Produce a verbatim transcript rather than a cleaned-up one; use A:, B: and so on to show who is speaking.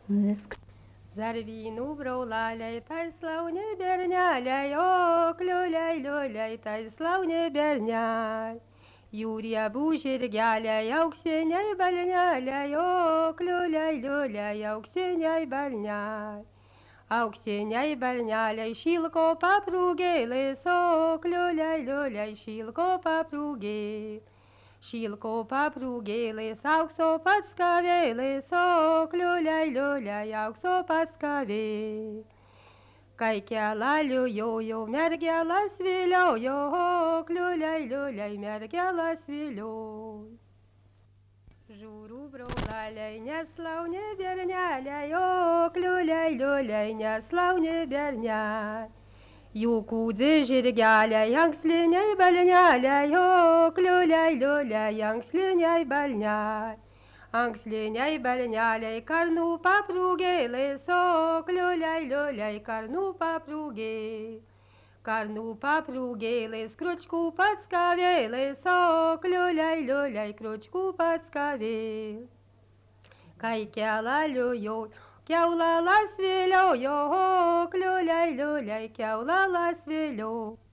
A: Viskas.
B: Zarvynų braulaliai, tai slauni berneliai, o kliuliai, liuliai, tai slauni berneliai. Jūriebų žirgeliai, auksiniai balneliai, o kliuliai, liuliai, auksiniai balneliai. Auksiniai balneliai, šilko paprūgėlės, o kliuliai, liuliai, šilko paprūgėlės. Šilko paprūgėlės, aukso pats kavėlės, o kliuliai, liuliai, aukso pats kavėlės. Kai kelaliu jojo, mergelas viliojo, o kliuliai, liuliai, mergelas viliojo. Žūrų braulaliai, neslauni berneliai, o kliuliai, liuliai, neslauni berneliai. Jų kūdzi žirgeliai, anksliniai balneliai, o kliuliai, liuliai, anksliniai balneliai. Anksliniai balneliai, karnų paprūgėlės, o kliuliai, liuliai, karnų paprūgėlės. Karnų paprūgėlės, kručkų pats kavėlės, o kliuliai, liuliai, kručkų pats kavėlės. Kai kelaliu jau, kiaulalas viliojo, o kliuliai, liuliai, kiaulalas viliojo.